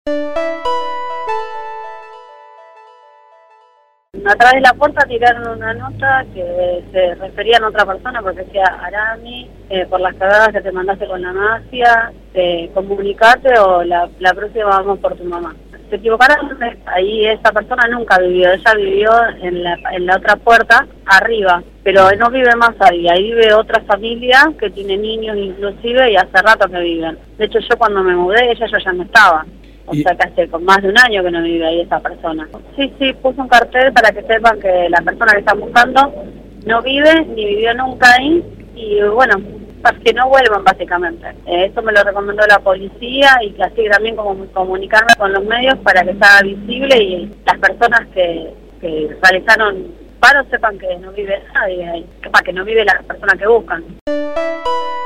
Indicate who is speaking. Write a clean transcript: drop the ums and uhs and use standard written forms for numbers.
Speaker 1: A través de la puerta tiraron una nota que se refería a otra persona porque decía: Arami, por las cagadas que te mandaste con la mafia, comunicate o la próxima vamos por tu mamá. Se equivocaron, ahí esa persona nunca vivió, ella vivió en la otra puerta, arriba, pero no vive más ahí vive otra familia que tiene niños inclusive y hace rato que viven. De hecho yo cuando me mudé, yo ya no estaba. O sea que hace con más de un año que no vive ahí esa persona. Sí, puso un cartel para que sepan que la persona que están buscando no vive, ni vivió nunca ahí, y bueno, para que no vuelvan básicamente. Eso me lo recomendó la policía y que así también como comunicarme con los medios para que sea visible y las personas que realizaron paros sepan que no vive nadie ahí, para que no vive la persona que buscan.